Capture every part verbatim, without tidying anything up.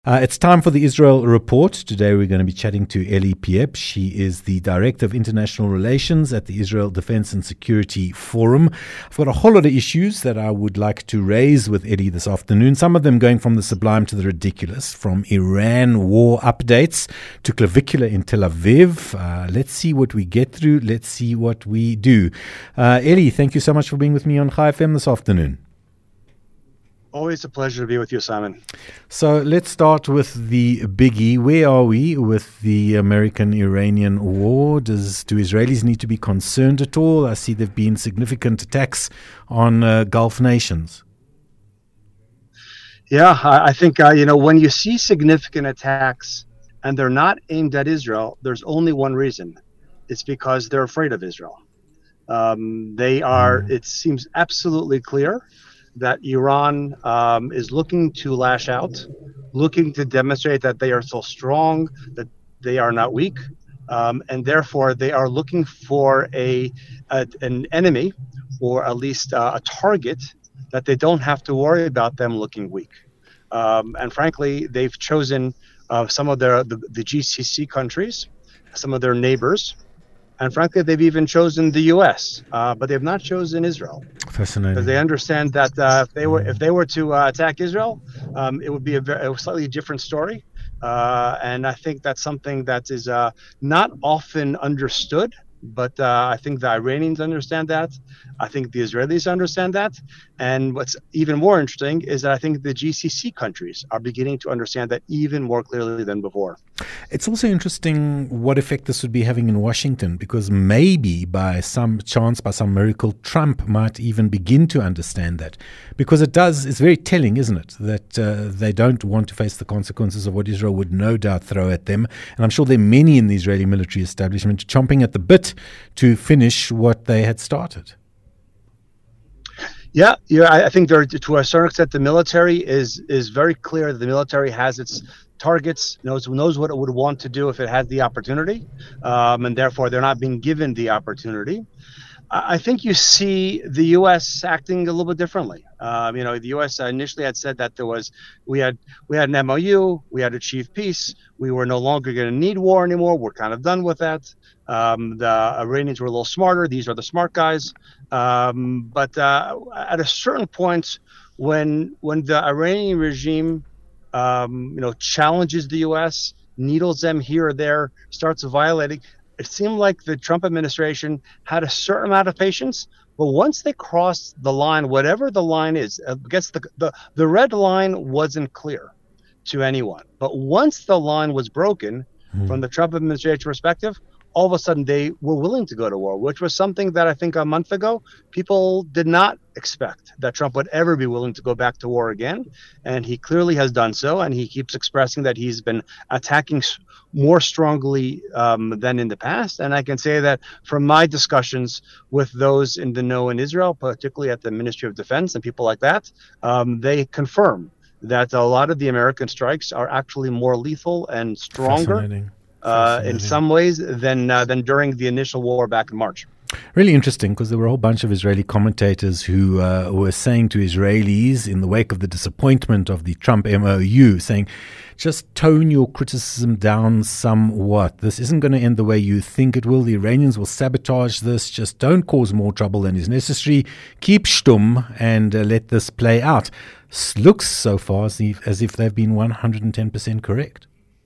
Uh, it's time for the Israel Report. Today we're going to be chatting to Eli Piep. She is the Director of International Relations at the Israel Defense and Security Forum. I've got a whole lot of issues that I would like to raise with Eli this afternoon, some of them going from the sublime to the ridiculous, from Iran war updates to clavicular in Tel Aviv. Uh, let's see what we get through. Let's see what we do. Uh, Eli, thank you so much for being with me on Chai F M this afternoon. Always a pleasure to be with you, Simon. So let's start with the biggie. Where are we with the American-Iranian war? Does do Israelis need to be concerned at all? I see there have been significant attacks on uh, Gulf nations. Yeah, I think, uh, you know, when you see significant attacks and they're not aimed at Israel, there's only one reason. It's because they're afraid of Israel. Um, they are, mm. It seems absolutely clear that Iran um, is looking to lash out, looking to demonstrate that they are so strong, that they are not weak, um, and therefore they are looking for a, a an enemy, or at least uh, a target that they don't have to worry about them looking weak. Um, and frankly, they've chosen uh, some of their the, the G C C countries, some of their neighbors, and frankly, they've even chosen the U S, uh, but they've not chosen Israel. Fascinating. Because they understand that uh, if they were if they were to uh, attack Israel, um, it would be a, very, a slightly different story. Uh, and I think that's something that is uh, not often understood. But uh, I think the Iranians understand that. I think the Israelis understand that. And what's even more interesting is that I think the G C C countries are beginning to understand that even more clearly than before. It's also interesting what effect this would be having in Washington, because maybe by some chance, by some miracle, Trump might even begin to understand that. Because it does, it's very telling, isn't it, that uh, they don't want to face the consequences of what Israel would no doubt throw at them. And I'm sure there are many in the Israeli military establishment chomping at the bit to finish what they had started. Yeah, yeah. I think there, to a certain extent, the military is is very clear that the military has its targets, knows knows what it would want to do if it had the opportunity, um, and therefore they're not being given the opportunity. I think you see the U S acting a little bit differently. Um, you know, the U S initially had said that there was we had we had an M O U, we had achieved peace, we were no longer going to need war anymore. We're kind of done with that. Um, the Iranians were a little smarter. These are the smart guys. Um, but uh, at a certain point, when when the Iranian regime, um, you know, challenges the U S, needles them here or there, starts violating. It seemed like the Trump administration had a certain amount of patience, but once they crossed the line, whatever the line is, I guess the, the, the red line wasn't clear to anyone. But once the line was broken, mm. from the Trump administration perspective, all of a sudden they were willing to go to war, which was something that I think a month ago people did not expect that Trump would ever be willing to go back to war again. And he clearly has done so. And he keeps expressing that he's been attacking more strongly um, than in the past. And I can say that from my discussions with those in the know in Israel, particularly at the Ministry of Defense and people like that, um, they confirm that a lot of the American strikes are actually more lethal and stronger Fascinating. Uh, Fascinating. in some ways than uh, than during the initial war back in March. Really interesting, because there were a whole bunch of Israeli commentators who uh, were saying to Israelis in the wake of the disappointment of the Trump M O U, saying, just tone your criticism down somewhat. This isn't going to end the way you think it will. The Iranians will sabotage this. Just don't cause more trouble than is necessary. Keep stum and uh, let this play out. S- looks so far as if, as if they've been one hundred ten percent correct.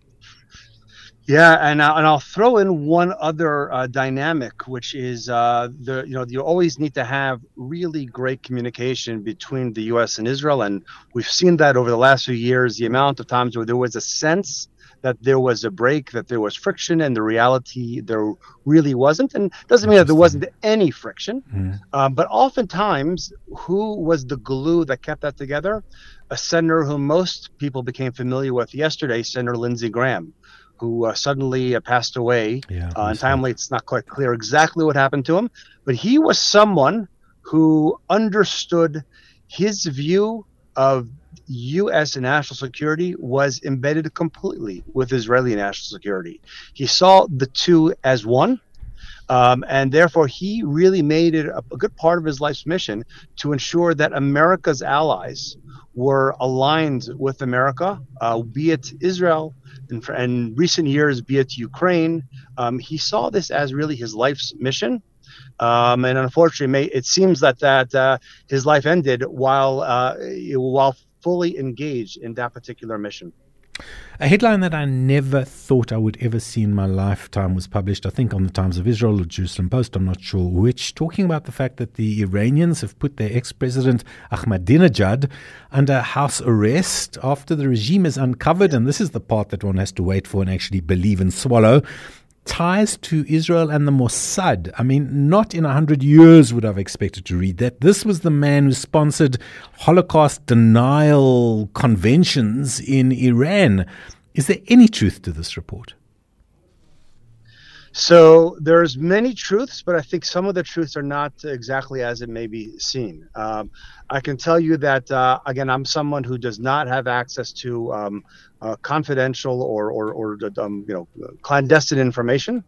Yeah, and uh, and I'll throw in one other uh, dynamic, which is uh, the you know you always need to have really great communication between the U S and Israel, and we've seen that over the last few years. The amount of times where there was a sense that there was a break, that there was friction, and the reality there really wasn't. And doesn't mean that there wasn't any friction, mm. um, but oftentimes, who was the glue that kept that together? A senator who most people became familiar with yesterday, Senator Lindsey Graham, who uh, suddenly uh, passed away yeah, uh, untimely. It's not quite clear exactly what happened to him, but he was someone who understood his view of U S national security was embedded completely with Israeli national security. He saw the two as one. Um, and therefore, he really made it a, a good part of his life's mission to ensure that America's allies were aligned with America, uh, be it Israel, and in recent years, be it Ukraine. Um, he saw this as really his life's mission. Um, and unfortunately, it seems that that uh, his life ended while uh, while fully engaged in that particular mission. A headline that I never thought I would ever see in my lifetime was published, I think, on the Times of Israel or Jerusalem Post, I'm not sure which, talking about the fact that the Iranians have put their ex-president Ahmadinejad under house arrest after the regime is uncovered, and this is the part that one has to wait for and actually believe and swallow, ties to Israel and the Mossad. I mean, not in a hundred years would I have expected to read that. This was the man who sponsored Holocaust denial conventions in Iran. Is there any truth to this report? So there's many truths, but I think some of the truths are not exactly as it may be seen. Um, I can tell you that, uh, again, I'm someone who does not have access to um, uh, confidential or, or, or um, you know, clandestine information.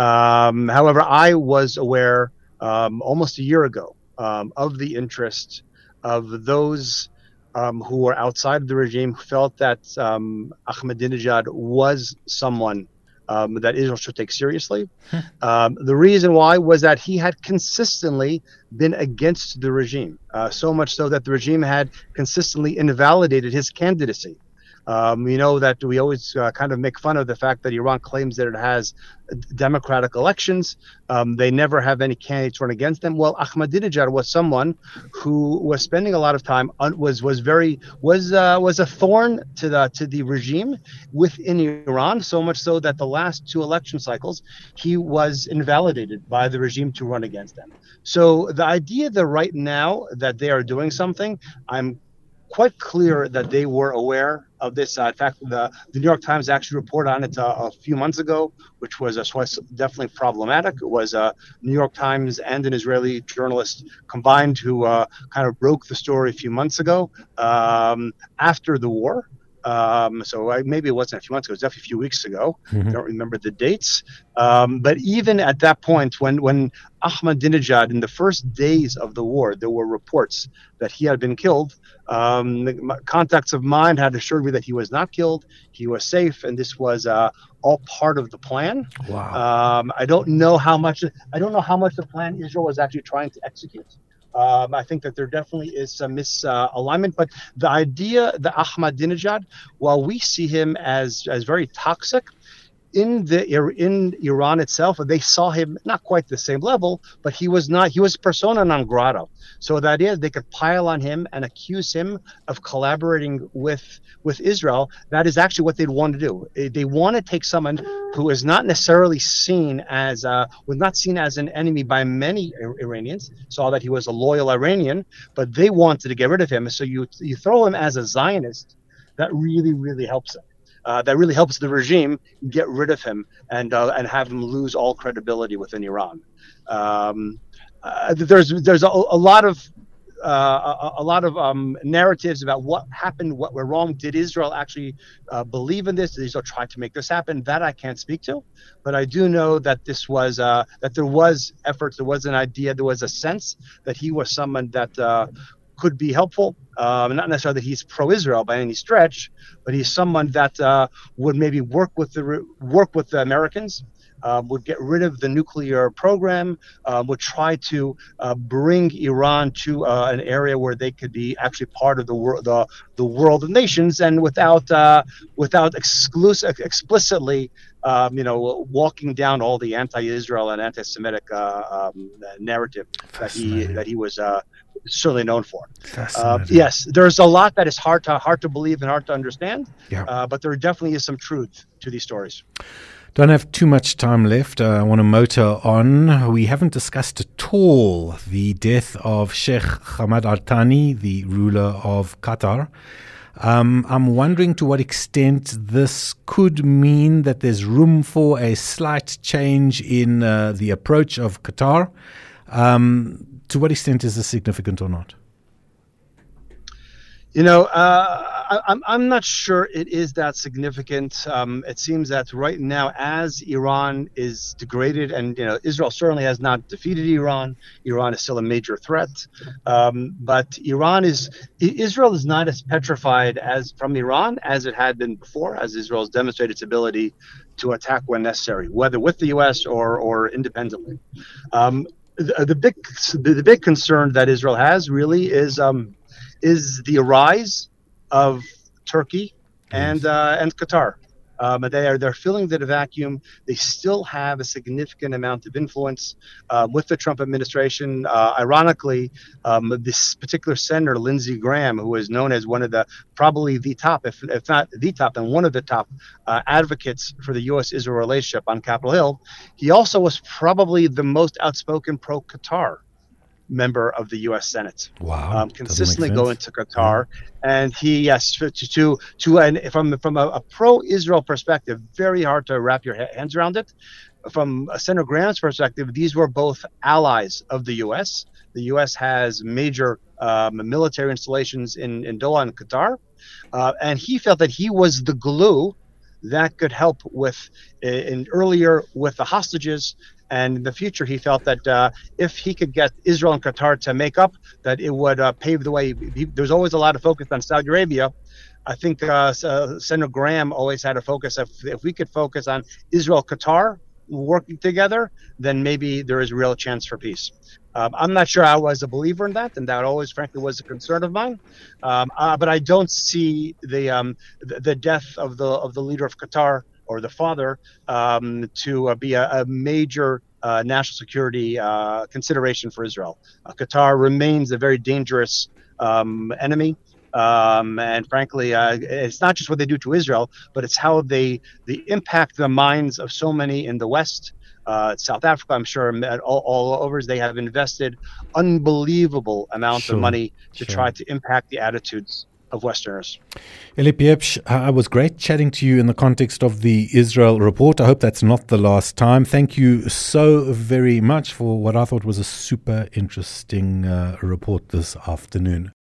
Um, however, I was aware um, almost a year ago um, of the interest of those um, who were outside of the regime, who felt that um, Ahmadinejad was someone Um, that Israel should take seriously. Um, the reason why was that he had consistently been against the regime, uh, so much so that the regime had consistently invalidated his candidacy. Um, you know that we always uh, kind of make fun of the fact that Iran claims that it has democratic elections. Um, they never have any candidates run against them. Well, Ahmadinejad was someone who was spending a lot of time on, was was very was uh, was a thorn to the to the regime within Iran. So much so that the last two election cycles, he was invalidated by the regime to run against them. So the idea that right now that they are doing something, I'm quite clear that they were aware of this. Uh, in fact, the, the New York Times actually reported on it uh, a few months ago, which was uh, definitely problematic. It was uh, New York Times and an Israeli journalist combined who uh, kind of broke the story a few months ago um, after the war. Um, so I, maybe it wasn't a few months ago, it was definitely a few weeks ago. Mm-hmm. I don't remember the dates. Um, but even at that point, when, when Ahmadinejad, in the first days of the war, there were reports that he had been killed. Um, the contacts of mine had assured me that he was not killed. He was safe. And this was uh, all part of the plan. Wow. Um, I don't know how much, I don't know how much the plan Israel was actually trying to execute. Um, I think that there definitely is some misalignment, uh, but the idea that Ahmadinejad, while we see him as as very toxic, in the in Iran itself, they saw him not quite the same level, but he was not. He was persona non grata. So the idea that they could pile on him and accuse him of collaborating with with Israel, that is actually what they'd want to do. They want to take someone who is not necessarily seen as uh, was not seen as an enemy by many Iranians. Saw that he was a loyal Iranian, but they wanted to get rid of him. So you you throw him as a Zionist, that really really helps him. Uh, that really helps the regime get rid of him and uh, and have him lose all credibility within Iran. Um, uh, there's there's a, a lot of uh, a, a lot of um, narratives about what happened, what went wrong. Did Israel actually uh, believe in this? Did Israel try to make this happen? That I can't speak to, but I do know that this was uh, that there was efforts, there was an idea, there was a sense that he was someone that uh, could be helpful. Um, not necessarily that he's pro-Israel by any stretch, but he's someone that uh, would maybe work with the work with the Americans, uh, would get rid of the nuclear program, uh, would try to uh, bring Iran to uh, an area where they could be actually part of the world, the, the world of nations, and without uh, without exclusive explicitly, um, you know, walking down all the anti-Israel and anti-Semitic uh, um, narrative that he that he was. Uh, certainly known for. Uh, yes, there's a lot that is hard to hard to believe and hard to understand, yeah. uh, but there definitely is some truth to these stories. Don't have too much time left. Uh, I want to motor on. We haven't discussed at all the death of Sheikh Hamad Al Thani, the ruler of Qatar. Um, I'm wondering to what extent this could mean that there's room for a slight change in uh, the approach of Qatar. Um, To what extent is this significant or not? You know, uh, I I, I'm I'm not sure it is that significant. Um, it seems that right now, as Iran is degraded, and you know, Israel certainly has not defeated Iran. Iran is still a major threat, um, but Iran is Israel is not as petrified as from Iran as it had been before, as Israel has demonstrated its ability to attack when necessary, whether with the U S or or independently. Um, the, the big the, the big concern that Israel has really is um, is the rise of Turkey and uh, and Qatar. Um, they are they're filling the vacuum. They still have a significant amount of influence uh, with the Trump administration. Uh, ironically, um, this particular senator, Lindsey Graham, who is known as one of the probably the top, if if not the top, and one of the top uh, advocates for the U S-Israel relationship on Capitol Hill, he also was probably the most outspoken pro-Qatar member of the U S Senate. Wow, um, consistently going to Qatar, yeah. and he yes to to, to and from from a, a pro-Israel perspective, very hard to wrap your hands around it. From Senator Graham's perspective, these were both allies of the U S. The U S has major um, military installations in in Doha and Qatar, uh, and he felt that he was the glue that could help with in earlier with the hostages. And in the future, he felt that uh, if he could get Israel and Qatar to make up, that it would uh, pave the way. He, there's always a lot of focus on Saudi Arabia. I think uh, uh, Senator Graham always had a focus. If, if we could focus on Israel, Qatar working together, then maybe there is a real chance for peace. Um, I'm not sure I was a believer in that, and that always, frankly, was a concern of mine. Um, uh, but I don't see the, um, the the death of the of the leader of Qatar or the father um, to uh, be a, a major uh, national security uh, consideration for Israel. Uh, Qatar remains a very dangerous um, enemy. Um, and frankly, uh, it's not just what they do to Israel, but it's how they, they impact the minds of so many in the West. Uh, South Africa, I'm sure, all, all over, they have invested unbelievable amounts sure, of money to sure. try to impact the attitudes of Westerners. Eli Piepsh, uh, it was great chatting to you in the context of the Israel report. I hope that's not the last time. Thank you so very much for what I thought was a super interesting uh, report this afternoon.